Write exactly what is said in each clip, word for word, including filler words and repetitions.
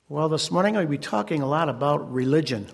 Well, this morning I'll be talking a lot about religion.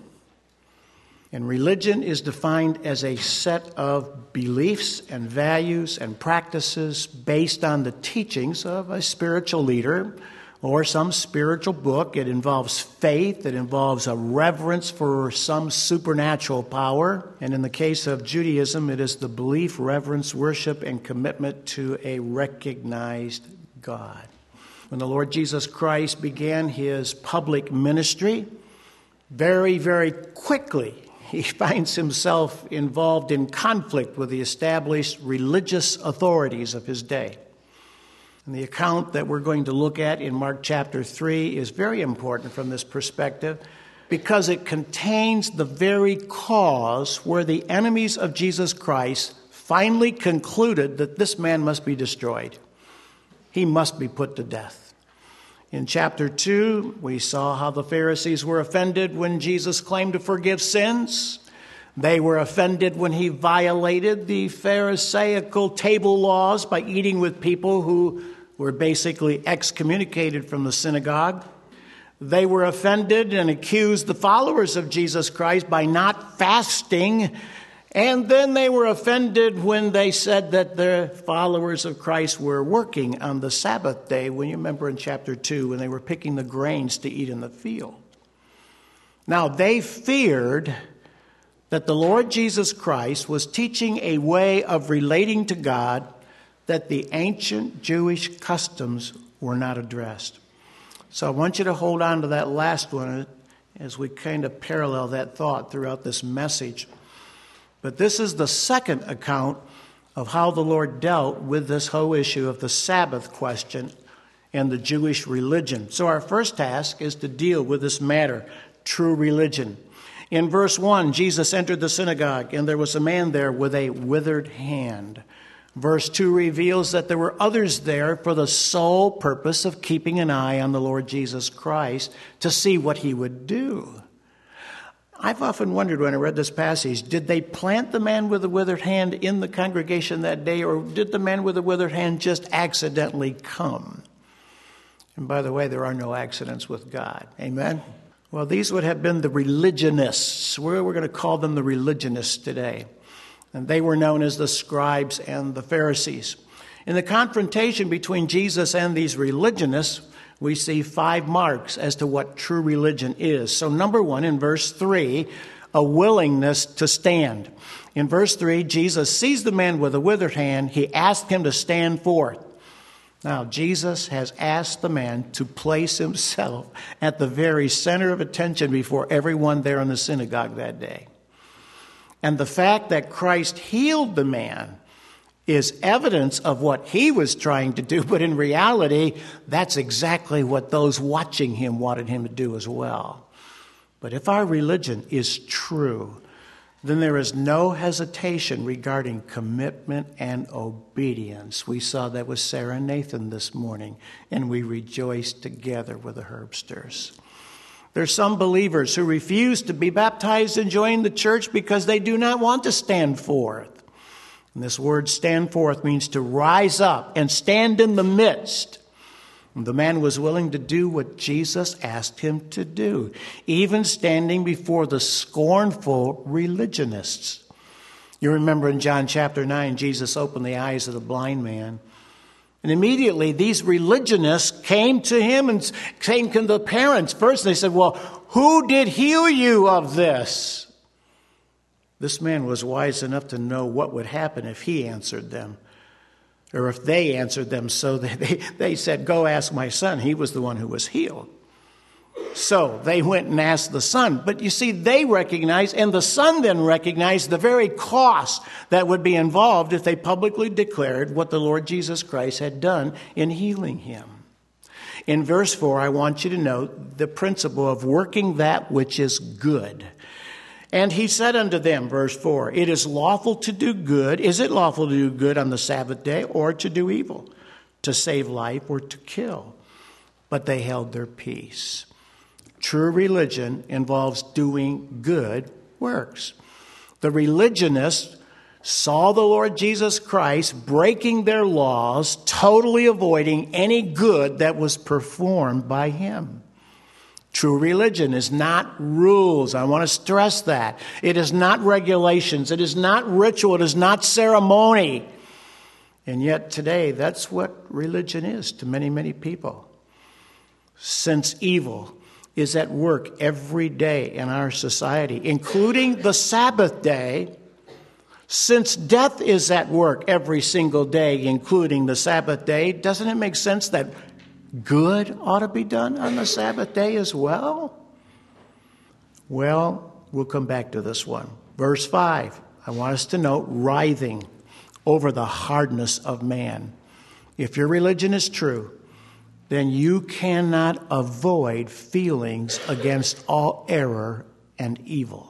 And religion is defined as a set of beliefs and values and practices based on the teachings of a spiritual leader or some spiritual book. It involves faith. It involves a reverence for some supernatural power. And in the case of Judaism, it is the belief, reverence, worship, and commitment to a recognized God. When the Lord Jesus Christ began his public ministry, very, very quickly, he finds himself involved in conflict with the established religious authorities of his day. And the account that we're going to look at in Mark chapter three is very important from this perspective because it contains the very cause where the enemies of Jesus Christ finally concluded that this man must be destroyed. He must be put to death. In chapter two, we saw how the Pharisees were offended when Jesus claimed to forgive sins. They were offended when he violated the Pharisaical table laws by eating with people who were basically excommunicated from the synagogue. They were offended and accused the followers of Jesus Christ by not fasting. And then they were offended when they said that the followers of Christ were working on the Sabbath day, when you remember in chapter two, when they were picking the grains to eat in the field. Now, they feared that the Lord Jesus Christ was teaching a way of relating to God that the ancient Jewish customs were not addressed. So I want you to hold on to that last one as we kind of parallel that thought throughout this message. But this is the second account of how the Lord dealt with this whole issue of the Sabbath question and the Jewish religion. So our first task is to deal with this matter, true religion. In verse one, Jesus entered the synagogue, and there was a man there with a withered hand. Verse two reveals that there were others there for the sole purpose of keeping an eye on the Lord Jesus Christ to see what he would do. I've often wondered when I read this passage, did they plant the man with the withered hand in the congregation that day, or did the man with the withered hand just accidentally come? And by the way, there are no accidents with God. Amen? Well, these would have been the religionists. We're, we're going to call them the religionists today. And they were known as the scribes and the Pharisees. In the confrontation between Jesus and these religionists, we see five marks as to what true religion is. So number one, in verse three, a willingness to stand. In verse three, Jesus sees the man with a withered hand. He asked him to stand forth. Now, Jesus has asked the man to place himself at the very center of attention before everyone there in the synagogue that day. And the fact that Christ healed the man is evidence of what he was trying to do, but in reality, that's exactly what those watching him wanted him to do as well. But if our religion is true, then there is no hesitation regarding commitment and obedience. We saw that with Sarah and Nathan this morning, and we rejoiced together with the Herbsters. There's some believers who refuse to be baptized and join the church because they do not want to stand forth. And this word stand forth means to rise up and stand in the midst. And the man was willing to do what Jesus asked him to do, even standing before the scornful religionists. You remember in John chapter nine, Jesus opened the eyes of the blind man. And immediately these religionists came to him and came to the parents first. They said, well, who did heal you of this? This man was wise enough to know what would happen if he answered them, or if they answered them. So they, they, they said, go ask my son. He was the one who was healed. So they went and asked the son. But you see, they recognized, and the son then recognized the very cost that would be involved if they publicly declared what the Lord Jesus Christ had done in healing him. In verse four, I want you to note the principle of working that which is good. And he said unto them, verse four, it is lawful to do good. Is it lawful to do good on the Sabbath day or to do evil, to save life or to kill? But they held their peace. True religion involves doing good works. The religionists saw the Lord Jesus Christ breaking their laws, totally avoiding any good that was performed by him. True religion is not rules. I want to stress that. It is not regulations. It is not ritual. It is not ceremony. And yet today, that's what religion is to many, many people. Since evil is at work every day in our society, including the Sabbath day, since death is at work every single day, including the Sabbath day, doesn't it make sense that good ought to be done on the Sabbath day as well? Well, we'll come back to this one. Verse five, I want us to note writhing over the hardness of man. If your religion is true, then you cannot avoid feelings against all error and evil.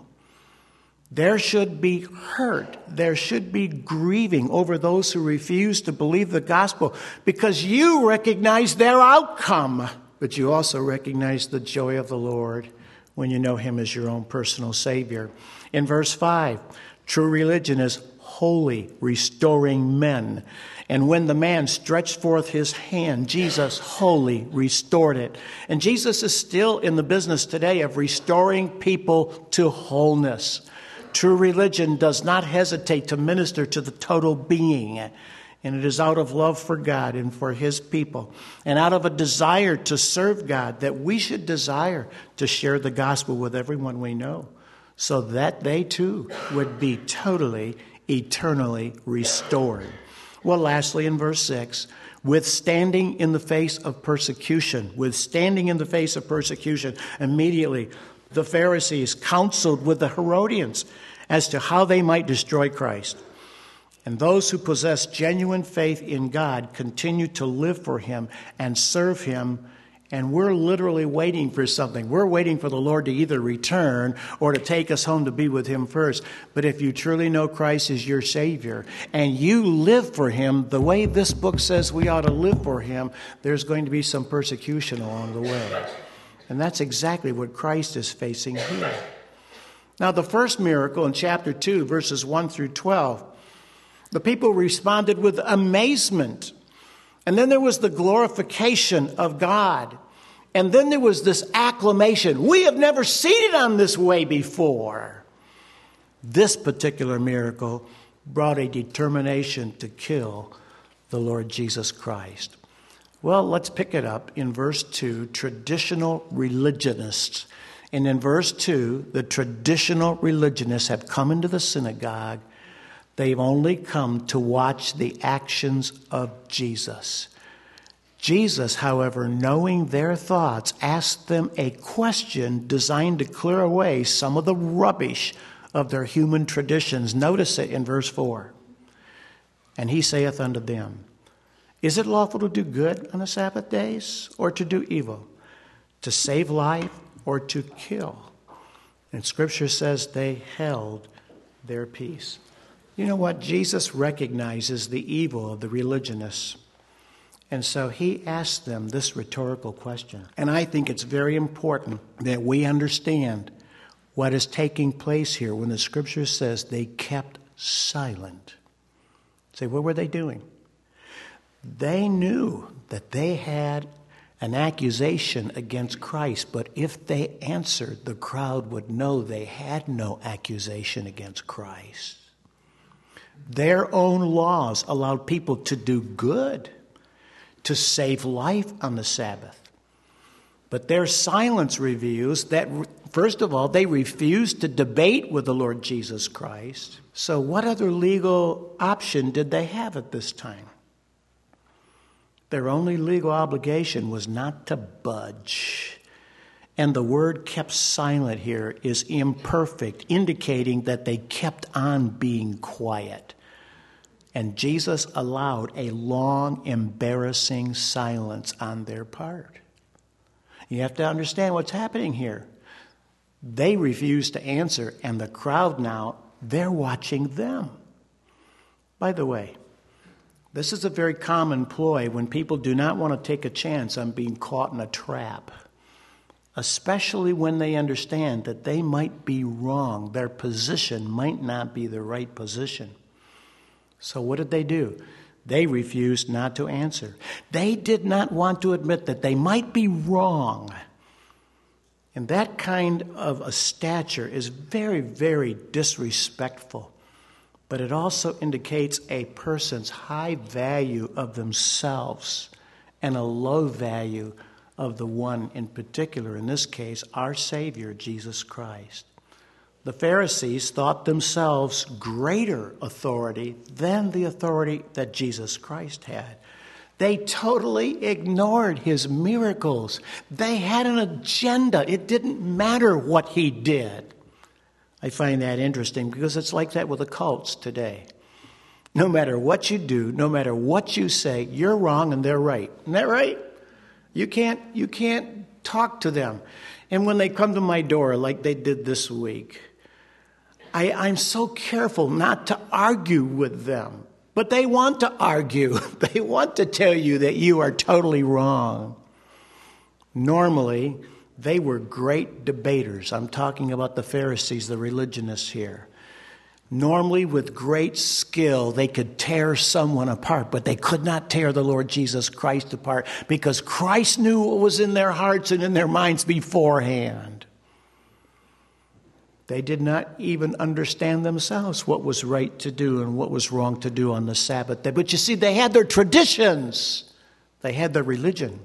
There should be hurt. There should be grieving over those who refuse to believe the gospel because you recognize their outcome, but you also recognize the joy of the Lord when you know him as your own personal Savior. In verse five, true religion is holy, restoring men. And when the man stretched forth his hand, Jesus wholly restored it. And Jesus is still in the business today of restoring people to wholeness. True religion does not hesitate to minister to the total being, and it is out of love for God and for his people, and out of a desire to serve God that we should desire to share the gospel with everyone we know, so that they too would be totally, eternally restored. Well, lastly, in verse six, withstanding in the face of persecution, withstanding in the face of persecution, immediately the Pharisees counseled with the Herodians as to how they might destroy Christ. And those who possess genuine faith in God continue to live for him and serve him. And we're literally waiting for something. We're waiting for the Lord to either return or to take us home to be with him first. But if you truly know Christ as your Savior and you live for him the way this book says we ought to live for him, there's going to be some persecution along the way. And that's exactly what Christ is facing here. Now, the first miracle in chapter two, verses one through twelve, the people responded with amazement. And then there was the glorification of God. And then there was this acclamation. We have never seen it on this way before. This particular miracle brought a determination to kill the Lord Jesus Christ. Well, let's pick it up in verse two, traditional religionists. And in verse two, the traditional religionists have come into the synagogue. They've only come to watch the actions of Jesus. Jesus, however, knowing their thoughts, asked them a question designed to clear away some of the rubbish of their human traditions. Notice it in verse four. And he saith unto them, is it lawful to do good on the Sabbath days or to do evil, to save life or to kill? And Scripture says they held their peace. You know what? Jesus recognizes the evil of the religionists. And so he asked them this rhetorical question. And I think it's very important that we understand what is taking place here when the Scripture says they kept silent. Say, what were they doing? They knew that they had an accusation against Christ, but if they answered, the crowd would know they had no accusation against Christ. Their own laws allowed people to do good, to save life on the Sabbath. But their silence reveals that, first of all, they refused to debate with the Lord Jesus Christ. So what other legal option did they have at this time? Their only legal obligation was not to budge. And the word kept silent here is imperfect, indicating that they kept on being quiet. And Jesus allowed a long, embarrassing silence on their part. You have to understand what's happening here. They refused to answer, and the crowd now, they're watching them. By the way, this is a very common ploy when people do not want to take a chance on being caught in a trap, especially when they understand that they might be wrong. Their position might not be the right position. So what did they do? They refused not to answer. They did not want to admit that they might be wrong. And that kind of a stature is very, very disrespectful. But it also indicates a person's high value of themselves and a low value of the one in particular, in this case, our Savior, Jesus Christ. The Pharisees thought themselves greater authority than the authority that Jesus Christ had. They totally ignored his miracles. They had an agenda. It didn't matter what he did. I find that interesting because it's like that with the cults today. No matter what you do, no matter what you say, you're wrong and they're right. Isn't that right? You can't, you can't talk to them. And when they come to my door like they did this week, I, I'm so careful not to argue with them. But they want to argue. They want to tell you that you are totally wrong. Normally, they were great debaters. I'm talking about the Pharisees, the religionists here. Normally, with great skill, they could tear someone apart, but they could not tear the Lord Jesus Christ apart because Christ knew what was in their hearts and in their minds beforehand. They did not even understand themselves what was right to do and what was wrong to do on the Sabbath day. But you see, they had their traditions. They had their religion.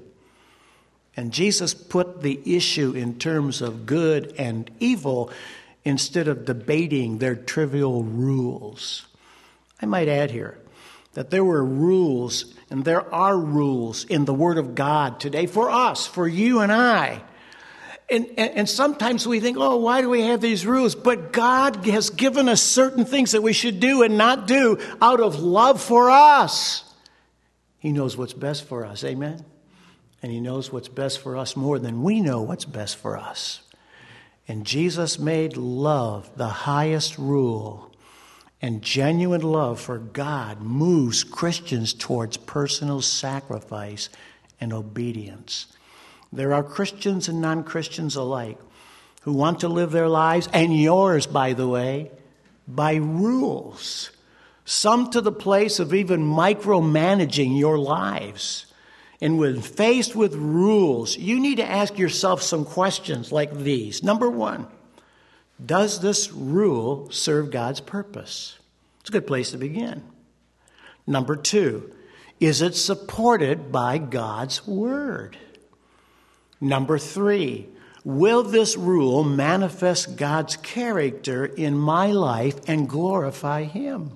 And Jesus put the issue in terms of good and evil instead of debating their trivial rules. I might add here that there were rules, and there are rules in the Word of God today for us, for you and I. And, and, and sometimes we think, oh, why do we have these rules? But God has given us certain things that we should do and not do out of love for us. He knows what's best for us, amen? And he knows what's best for us more than we know what's best for us. And Jesus made love the highest rule. And genuine love for God moves Christians towards personal sacrifice and obedience. There are Christians and non-Christians alike who want to live their lives, and yours, by the way, by rules. Some to the place of even micromanaging your lives. And when faced with rules, you need to ask yourself some questions like these. Number one, does this rule serve God's purpose? It's a good place to begin. Number two, is it supported by God's word? Number three, will this rule manifest God's character in my life and glorify him?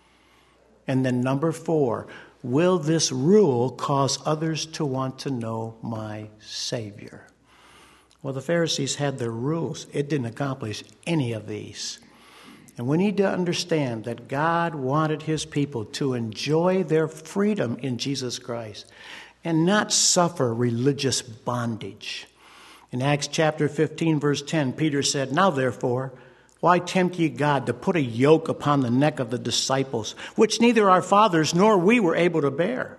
And then number four, will this rule cause others to want to know my Savior? Well, the Pharisees had their rules. It didn't accomplish any of these. And we need to understand that God wanted his people to enjoy their freedom in Jesus Christ and not suffer religious bondage. In Acts chapter fifteen, verse ten, Peter said, now therefore, why tempt ye God to put a yoke upon the neck of the disciples, which neither our fathers nor we were able to bear?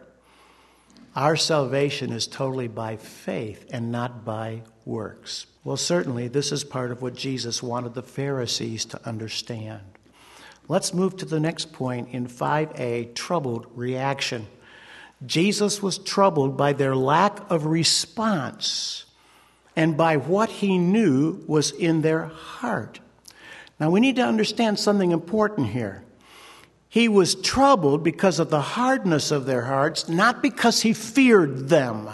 Our salvation is totally by faith and not by works. Well, certainly this is part of what Jesus wanted the Pharisees to understand. Let's move to the next point in five A, troubled reaction. Jesus was troubled by their lack of response and by what he knew was in their heart. Now, we need to understand something important here. He was troubled because of the hardness of their hearts, not because he feared them.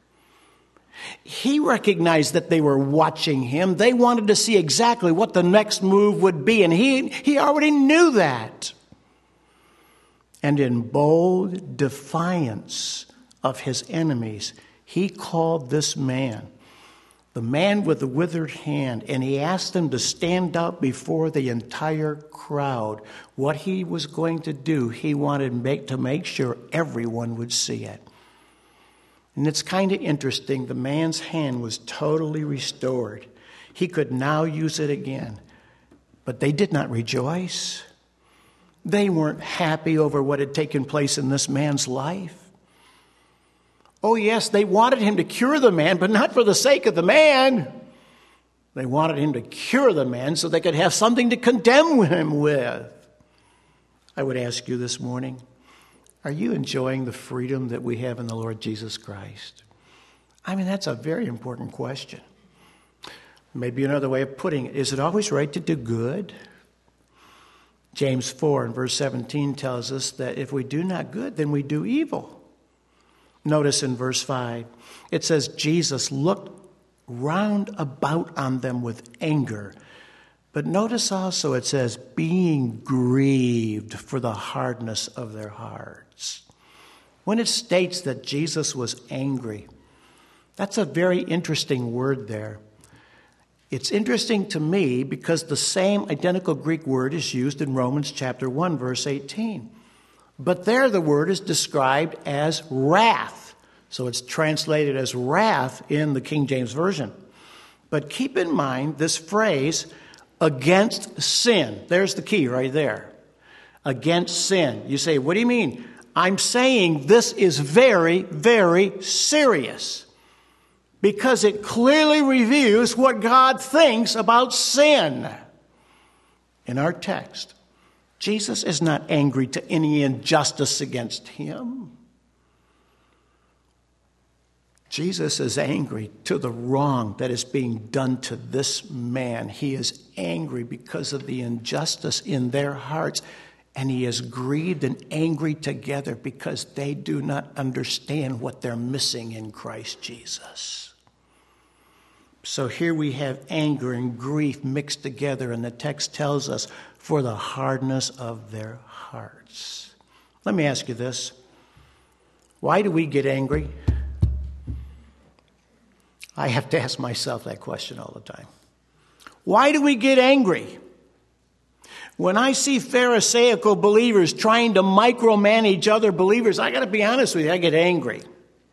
He recognized that they were watching him. They wanted to see exactly what the next move would be, and he, he already knew that. And in bold defiance of his enemies, he called this man, the man with the withered hand, and he asked him to stand up before the entire crowd. What he was going to do, he wanted make, to make sure everyone would see it. And it's kind of interesting. The man's hand was totally restored. He could now use it again. But they did not rejoice. They weren't happy over what had taken place in this man's life. Oh, yes, they wanted him to cure the man, but not for the sake of the man. They wanted him to cure the man so they could have something to condemn him with. I would ask you this morning, are you enjoying the freedom that we have in the Lord Jesus Christ? I mean, that's a very important question. Maybe another way of putting it, is it always right to do good? James four and verse seventeen tells us that if we do not good, then we do evil. Notice in verse five, it says, Jesus looked round about on them with anger. But notice also it says, being grieved for the hardness of their hearts. When it states that Jesus was angry, that's a very interesting word there. It's interesting to me because the same identical Greek word is used in Romans chapter one, verse eighteen. But there the word is described as wrath. So it's translated as wrath in the King James Version. But keep in mind this phrase, against sin. There's the key right there. Against sin. You say, what do you mean? I'm saying this is very, very serious. Because it clearly reveals what God thinks about sin. In our text, Jesus is not angry to any injustice against him. Jesus is angry to the wrong that is being done to this man. He is angry because of the injustice in their hearts. And he is grieved and angry together because they do not understand what they're missing in Christ Jesus. So here we have anger and grief mixed together, and the text tells us, for the hardness of their hearts. Let me ask you this. Why do we get angry? I have to ask myself that question all the time. Why do we get angry? When I see Pharisaical believers trying to micromanage other believers, I got to be honest with you, I get angry.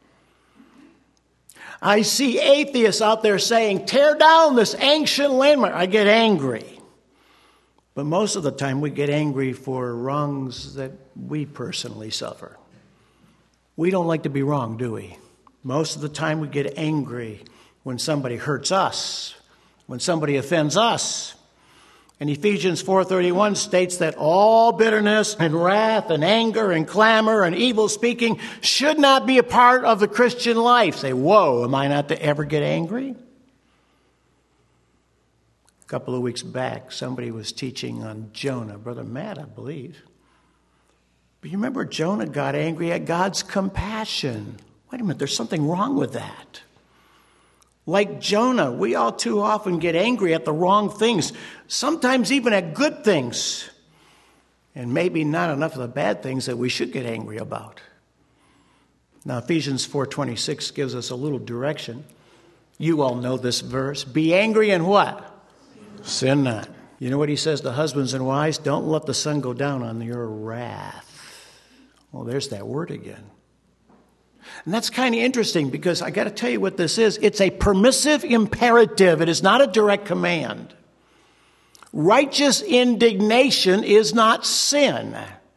I see atheists out there saying, tear down this ancient landmark. I get angry. But most of the time we get angry for wrongs that we personally suffer. We don't like to be wrong, do we? Most of the time we get angry when somebody hurts us, when somebody offends us. And Ephesians four thirty-one states that all bitterness and wrath and anger and clamor and evil speaking should not be a part of the Christian life. Say, whoa, am I not to ever get angry? A couple of weeks back, somebody was teaching on Jonah. Brother Matt, I believe. But you remember Jonah got angry at God's compassion. Wait a minute, there's something wrong with that. Like Jonah, we all too often get angry at the wrong things, sometimes even at good things, and maybe not enough of the bad things that we should get angry about. Now, Ephesians four twenty-six gives us a little direction. You all know this verse. Be angry and what? Sin not. You know what he says to husbands and wives? Don't let the sun go down on your wrath. Well, there's that word again. And that's kind of interesting because I got to tell you what this is. It's a permissive imperative. It is not a direct command. Righteous indignation is not sin.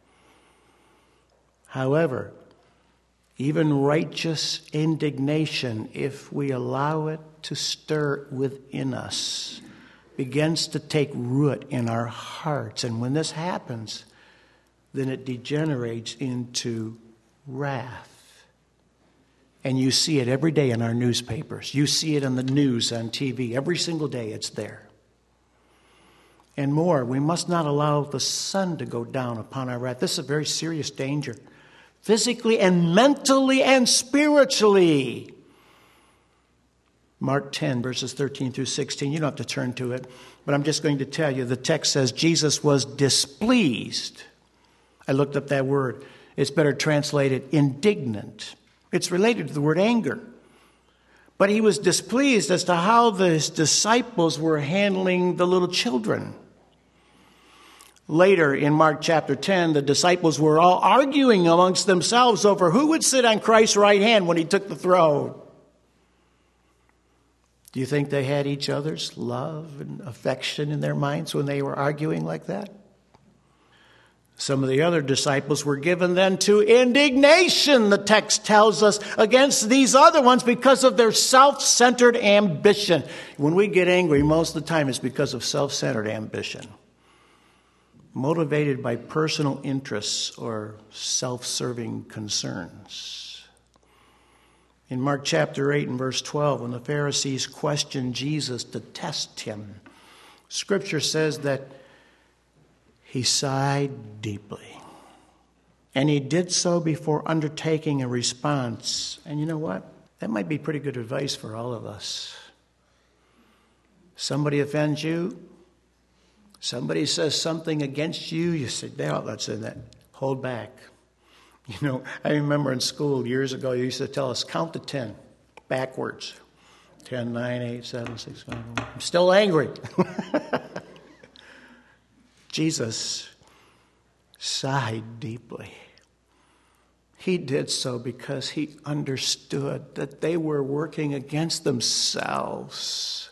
However, even righteous indignation, if we allow it to stir within us, begins to take root in our hearts. And when this happens, then it degenerates into wrath. And you see it every day in our newspapers. You see it on the news, on T V. Every single day it's there. And more, we must not allow the sun to go down upon our wrath. This is a very serious danger. Physically and mentally and spiritually. Mark ten, verses thirteen through sixteen. You don't have to turn to it. But I'm just going to tell you, the text says Jesus was displeased. I looked up that word. It's better translated indignant. It's related to the word anger. But he was displeased as to how the disciples were handling the little children. Later in Mark chapter ten, the disciples were all arguing amongst themselves over who would sit on Christ's right hand when he took the throne. Do you think they had each other's love and affection in their minds when they were arguing like that? Some of the other disciples were given then to indignation, the text tells us, against these other ones because of their self-centered ambition. When we get angry, most of the time it's because of self-centered ambition, motivated by personal interests or self-serving concerns. In Mark chapter eight and verse twelve, when the Pharisees questioned Jesus to test him, Scripture says that he sighed deeply. And he did so before undertaking a response. And you know what? That might be pretty good advice for all of us. Somebody offends you. Somebody says something against you. You say, no, that's in that. Hold back. You know, I remember in school years ago, you used to tell us, count to ten, backwards. ten, nine, eight, seven, six, five, one. I'm still angry. Jesus sighed deeply. He did so because he understood that they were working against themselves.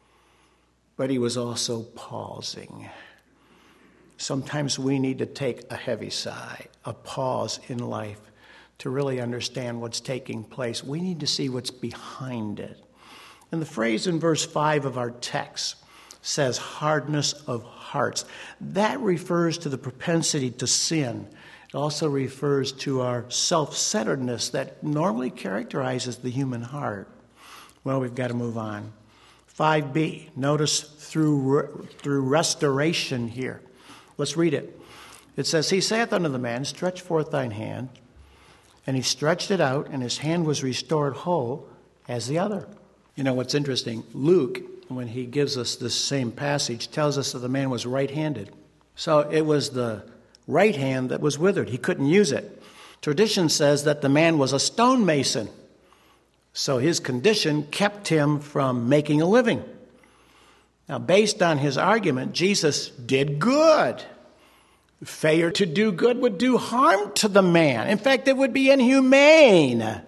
But he was also pausing. Sometimes we need to take a heavy sigh, a pause in life to really understand what's taking place. We need to see what's behind it. And the phrase in verse five of our text says hardness of hearts. That refers to the propensity to sin. It also refers to our self-centeredness that normally characterizes the human heart. Well, we've got to move on. five b, notice through, through restoration here. Let's read it. It says, he saith unto the man, stretch forth thine hand. And he stretched it out, and his hand was restored whole as the other. You know what's interesting? Luke, when he gives us this same passage, tells us that the man was right-handed. So it was the right hand that was withered. He couldn't use it. Tradition says that the man was a stonemason. So his condition kept him from making a living. Now, based on his argument, Jesus did good. Failure to do good would do harm to the man. In fact, it would be inhumane.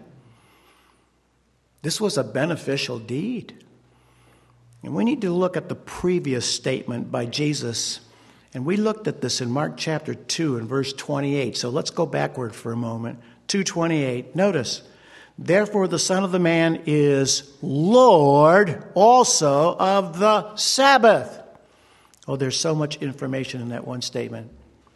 This was a beneficial deed. And we need to look at the previous statement by Jesus. And we looked at this in Mark chapter two and verse twenty-eight. So let's go backward for a moment. two twenty-eight. Notice, therefore the Son of the Man is Lord also of the Sabbath. Oh, there's so much information in that one statement.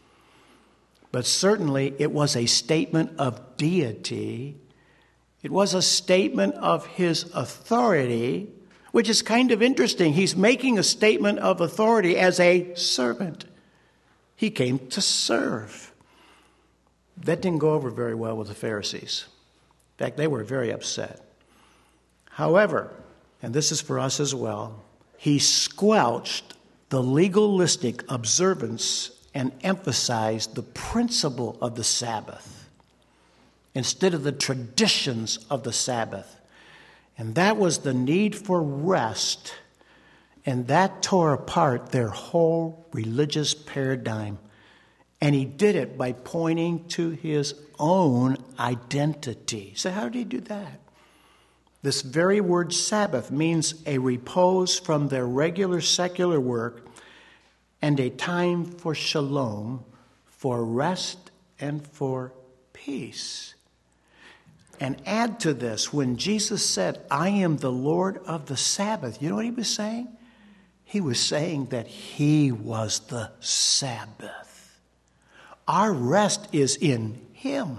But certainly it was a statement of deity. It was a statement of his authority, which is kind of interesting. He's making a statement of authority as a servant. He came to serve. That didn't go over very well with the Pharisees. In fact, they were very upset. However, and this is for us as well, he squelched the legalistic observance and emphasized the principle of the Sabbath instead of the traditions of the Sabbath. And that was the need for rest. And that tore apart their whole religious paradigm. And he did it by pointing to his own identity. So how did he do that? This very word Sabbath means a repose from their regular secular work and a time for shalom, for rest and for peace. And add to this, when Jesus said, I am the Lord of the Sabbath, you know what he was saying? He was saying that he was the Sabbath. Our rest is in him.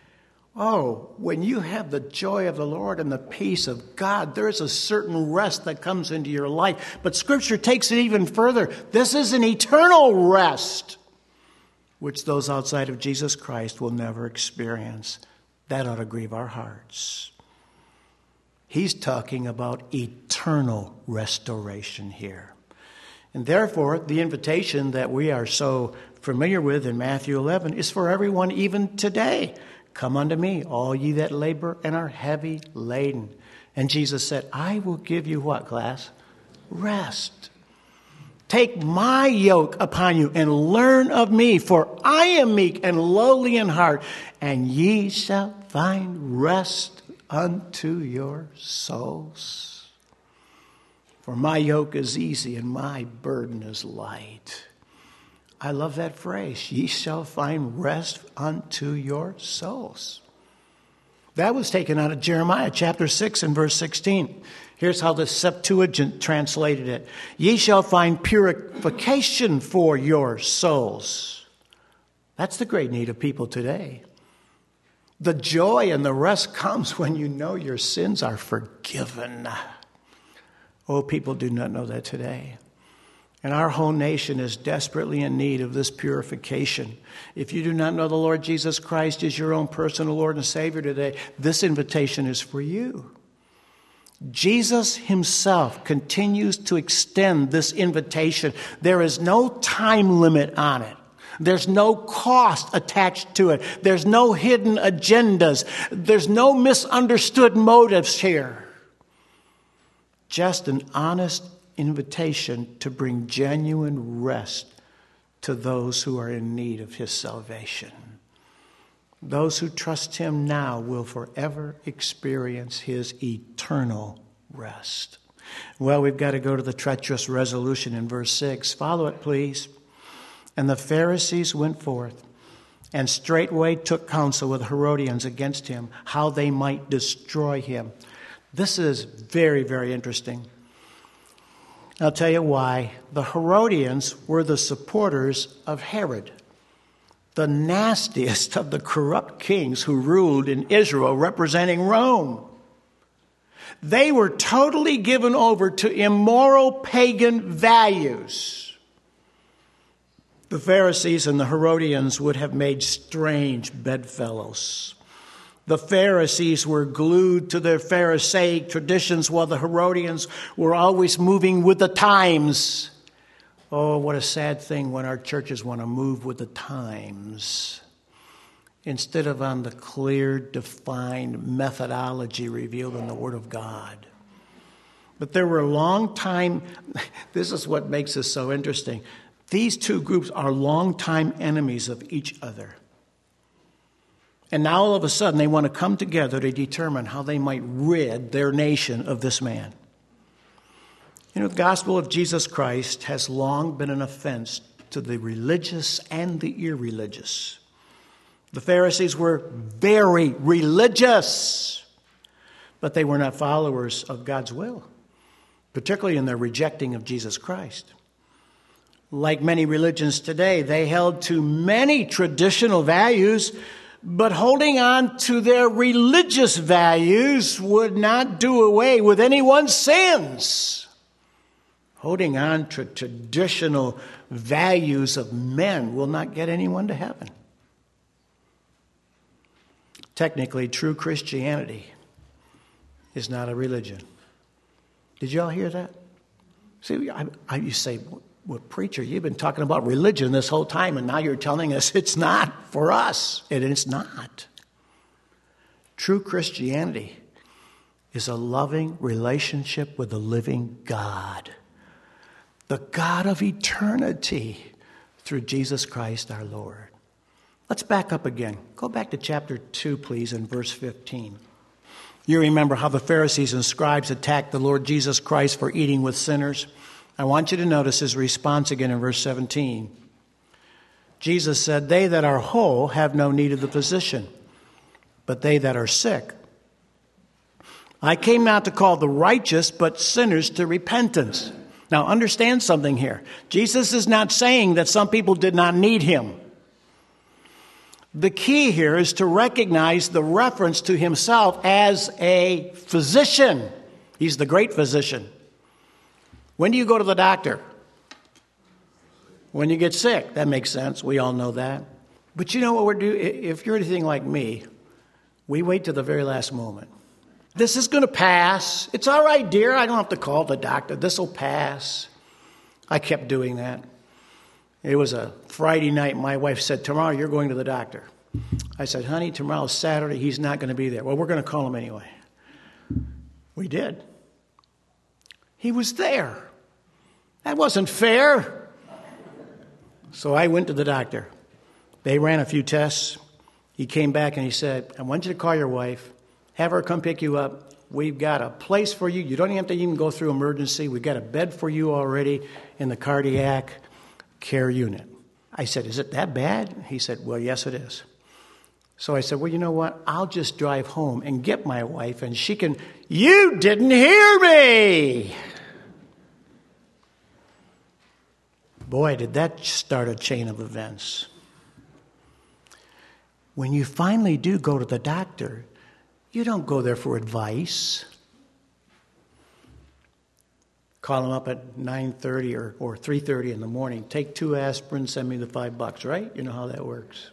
Oh, when you have the joy of the Lord and the peace of God, there's a certain rest that comes into your life. But Scripture takes it even further. This is an eternal rest, which those outside of Jesus Christ will never experience. That ought to grieve our hearts. He's talking about eternal restoration here. And therefore, the invitation that we are so familiar with in Matthew eleven is for everyone even today. Come unto me, all ye that labor and are heavy laden. And Jesus said, I will give you what, class? Rest. Take my yoke upon you and learn of me, for I am meek and lowly in heart, and ye shall find rest unto your souls. For my yoke is easy and my burden is light. I love that phrase. Ye shall find rest unto your souls. That was taken out of Jeremiah chapter six and verse sixteen. Here's how the Septuagint translated it. Ye shall find purification for your souls. That's the great need of people today. The joy and the rest comes when you know your sins are forgiven. Oh, people do not know that today. And our whole nation is desperately in need of this purification. If you do not know the Lord Jesus Christ as your own personal Lord and Savior today, this invitation is for you. Jesus himself continues to extend this invitation. There is no time limit on it. There's no cost attached to it. There's no hidden agendas. There's no misunderstood motives here. Just an honest invitation to bring genuine rest to those who are in need of his salvation. Those who trust him now will forever experience his eternal rest. Well, we've got to go to the treacherous resolution in verse six. Follow it, please. And the Pharisees went forth and straightway took counsel with Herodians against him, how they might destroy him. This is very, very interesting. I'll tell you why. The Herodians were the supporters of Herod, the nastiest of the corrupt kings who ruled in Israel, representing Rome. They were totally given over to immoral pagan values. The Pharisees and the Herodians would have made strange bedfellows. The Pharisees were glued to their Pharisaic traditions, while the Herodians were always moving with the times. Oh, what a sad thing when our churches want to move with the times instead of on the clear, defined methodology revealed in the Word of God. But there were long time, this is what makes this so interesting. These two groups are longtime enemies of each other. And now all of a sudden they want to come together to determine how they might rid their nation of this man. You know, the gospel of Jesus Christ has long been an offense to the religious and the irreligious. The Pharisees were very religious, but they were not followers of God's will, particularly in their rejecting of Jesus Christ. Like many religions today, they held to many traditional values, but holding on to their religious values would not do away with anyone's sins. Holding on to traditional values of men will not get anyone to heaven. Technically, true Christianity is not a religion. Did you all hear that? See, I, I, you say, well, preacher, you've been talking about religion this whole time, and now you're telling us it's not for us. And it's not. True Christianity is a loving relationship with the living God, the God of eternity, through Jesus Christ our Lord. Let's back up again. Go back to chapter two, please, in verse fifteen. You remember how the Pharisees and scribes attacked the Lord Jesus Christ for eating with sinners? I want you to notice his response again in verse seventeen. Jesus said, "They that are whole have no need of the physician, but they that are sick. I came not to call the righteous, but sinners to repentance." Now understand something here. Jesus is not saying that some people did not need him. The key here is to recognize the reference to himself as a physician. He's the great physician. When do you go to the doctor? When you get sick. That makes sense. We all know that. But you know what we're doing? If you're anything like me, we wait to the very last moment. This is going to pass. It's all right, dear. I don't have to call the doctor. This will pass. I kept doing that. It was a Friday night. My wife said, "Tomorrow you're going to the doctor." I said, "Honey, tomorrow's Saturday. He's not going to be there." "Well, we're going to call him anyway." We did. He was there. That wasn't fair. So I went to the doctor. They ran a few tests. He came back and he said, "I want you to call your wife. Have her come pick you up. We've got a place for you. You don't even have to even go through emergency. We've got a bed for you already in the cardiac care unit." I said, "Is it that bad?" He said, "Well, yes, it is." So I said, "Well, you know what? I'll just drive home and get my wife and she can..." You didn't hear me. Boy, did that start a chain of events. when you finally do go to the doctor, you don't go there for advice. Call them up at nine thirty or, or three thirty in the morning. Take two aspirin, send me the five bucks, right? You know how that works.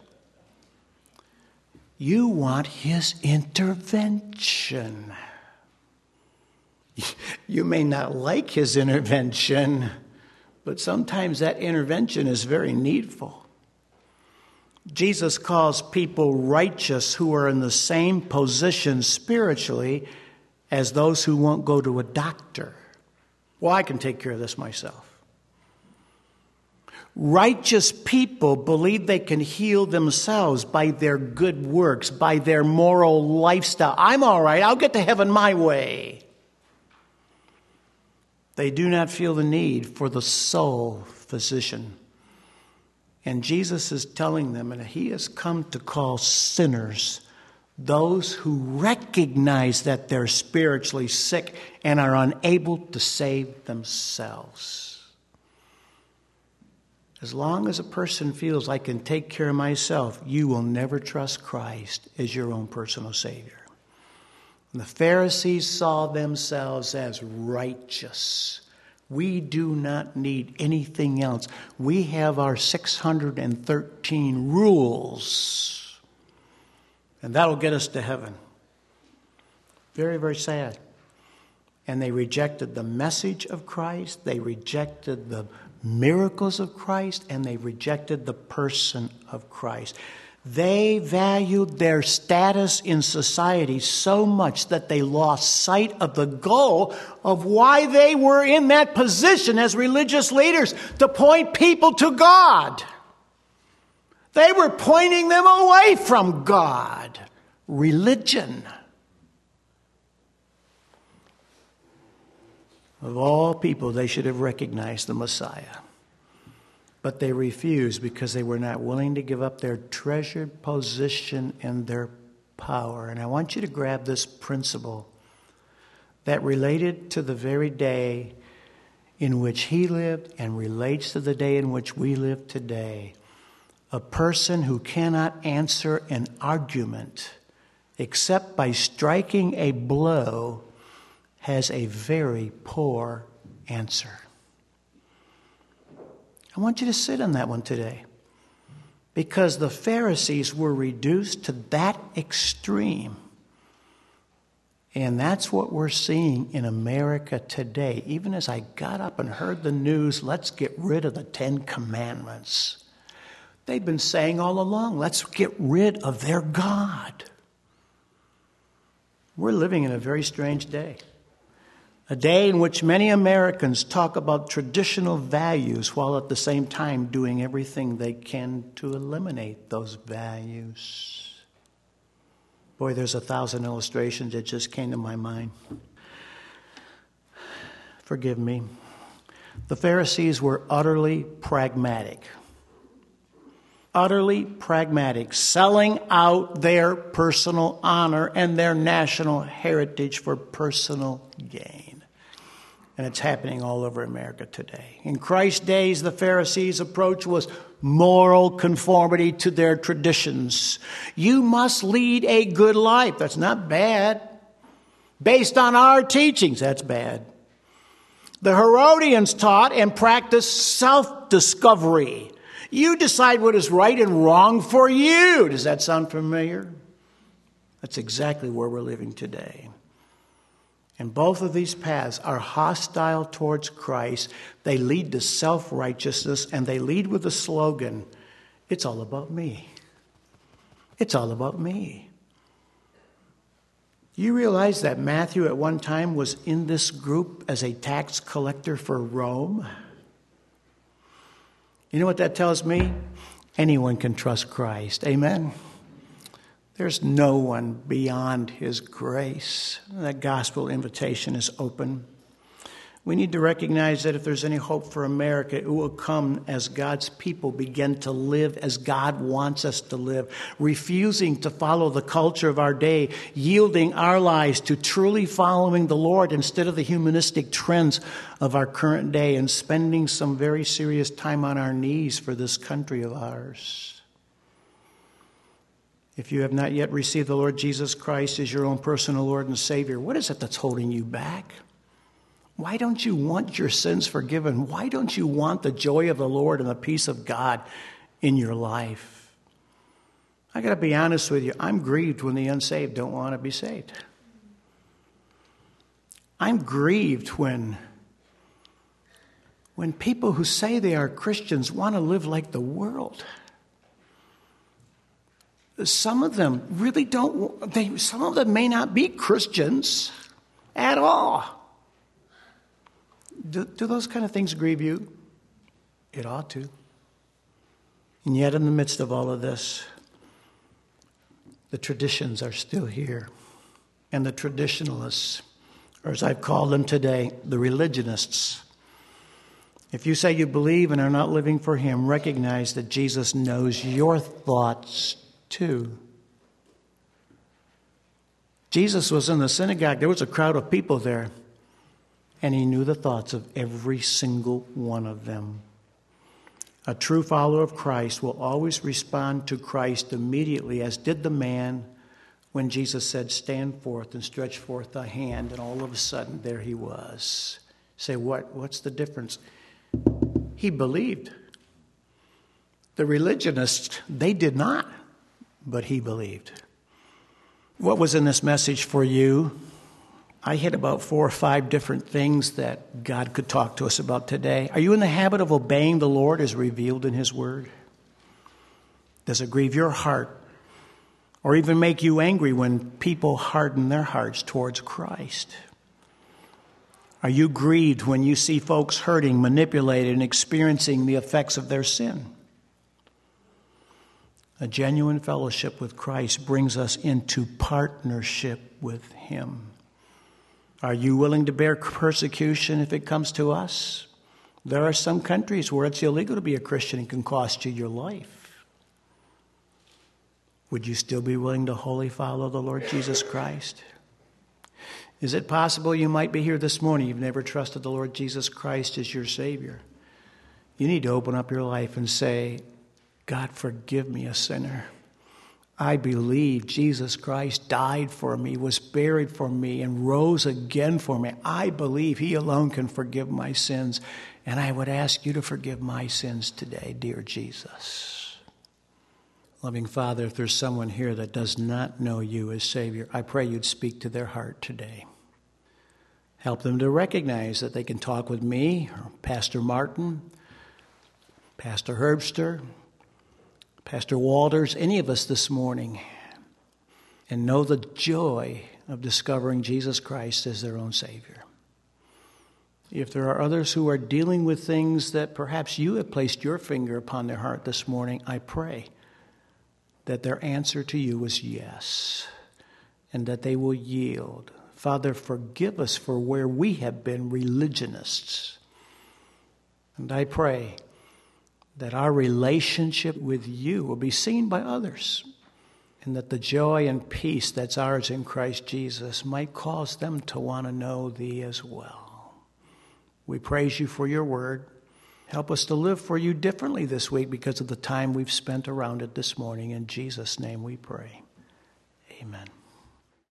You want his intervention. You may not like his intervention, but sometimes that intervention is very needful. Jesus calls people righteous who are in the same position spiritually as those who won't go to a doctor. Well, I can take care of this myself. Righteous people believe they can heal themselves by their good works, by their moral lifestyle. I'm all right. I'll get to heaven my way. They do not feel the need for the soul physician. And Jesus is telling them, and he has come to call sinners those who recognize that they're spiritually sick and are unable to save themselves. As long as a person feels I can take care of myself, you will never trust Christ as your own personal Savior. And the Pharisees saw themselves as righteous. We do not need anything else. We have our six hundred thirteen rules. And that'll get us to heaven. Very, very sad. And they rejected the message of Christ. They rejected the miracles of Christ. And they rejected the person of Christ. They valued their status in society so much that they lost sight of the goal of why they were in that position as religious leaders, to point people to God. They were pointing them away from God. Religion. Of all people, they should have recognized the Messiah. But they refused because they were not willing to give up their treasured position and their power. And I want you to grab this principle that related to the very day in which he lived and relates to the day in which we live today. A person who cannot answer an argument except by striking a blow has a very poor answer. I want you to sit on that one today, because the Pharisees were reduced to that extreme. And that's what we're seeing in America today. Even as I got up and heard the news, let's get rid of the Ten Commandments. They've been saying all along, let's get rid of their God. We're living in a very strange day. A day in which many Americans talk about traditional values while at the same time doing everything they can to eliminate those values. Boy, there's a thousand illustrations that just came to my mind. Forgive me. The Pharisees were utterly pragmatic. Utterly pragmatic, selling out their personal honor and their national heritage for personal gain. And it's happening all over America today. In Christ's days, the Pharisees' approach was moral conformity to their traditions. You must lead a good life. That's not bad. Based on our teachings, that's bad. The Herodians taught and practiced self-discovery. You decide what is right and wrong for you. Does that sound familiar? That's exactly where we're living today. And both of these paths are hostile towards Christ. They lead to self-righteousness, and they lead with the slogan, it's all about me. It's all about me. You realize that Matthew at one time was in this group as a tax collector for Rome? You know what that tells me? Anyone can trust Christ. Amen? There's no one beyond his grace. That gospel invitation is open. We need to recognize that if there's any hope for America, it will come as God's people begin to live as God wants us to live, refusing to follow the culture of our day, yielding our lives to truly following the Lord instead of the humanistic trends of our current day, and spending some very serious time on our knees for this country of ours. If you have not yet received the Lord Jesus Christ as your own personal Lord and Savior, what is it that's holding you back? Why don't you want your sins forgiven? Why don't you want the joy of the Lord and the peace of God in your life? I got to be honest with you. I'm grieved when the unsaved don't want to be saved. I'm grieved when, when people who say they are Christians want to live like the world. Some of them really don't, they, some of them may not be Christians at all. Do, do those kind of things grieve you? It ought to. And yet in the midst of all of this, the traditions are still here. And the traditionalists, or as I've called them today, the religionists. If you say you believe and are not living for him, recognize that Jesus knows your thoughts too. Jesus was in the synagogue. There was a crowd of people there. And he knew the thoughts of every single one of them. A true follower of Christ will always respond to Christ immediately, as did the man when Jesus said, stand forth and stretch forth thy hand. And all of a sudden, there he was. Say, what? What's the difference? He believed. The religionists, they did not, but he believed. What was in this message for you? I hit about four or five different things that God could talk to us about today. Are you in the habit of obeying the Lord as revealed in his word? Does it grieve your heart or even make you angry when people harden their hearts towards Christ? Are you grieved when you see folks hurting, manipulated, and experiencing the effects of their sin? A genuine fellowship with Christ brings us into partnership with him. Are you willing to bear persecution if it comes to us? There are some countries where it's illegal to be a Christian and can cost you your life. Would you still be willing to wholly follow the Lord Jesus Christ? Is it possible you might be here this morning, you've never trusted the Lord Jesus Christ as your Savior? You need to open up your life and say, God, forgive me, a sinner. I believe Jesus Christ died for me, was buried for me, and rose again for me. I believe he alone can forgive my sins. And I would ask you to forgive my sins today, dear Jesus. Loving Father, if there's someone here that does not know you as Savior, I pray you'd speak to their heart today. Help them to recognize that they can talk with me, or Pastor Martin, Pastor Herbster, Pastor Walters, any of us this morning, and know the joy of discovering Jesus Christ as their own Savior. If there are others who are dealing with things that perhaps you have placed your finger upon their heart this morning, I pray that their answer to you is yes, and that they will yield. Father, forgive us for where we have been religionists. And I pray that our relationship with you will be seen by others, and that the joy and peace that's ours in Christ Jesus might cause them to want to know thee as well. We praise you for your word. Help us to live for you differently this week because of the time we've spent around it this morning. In Jesus' name we pray. Amen.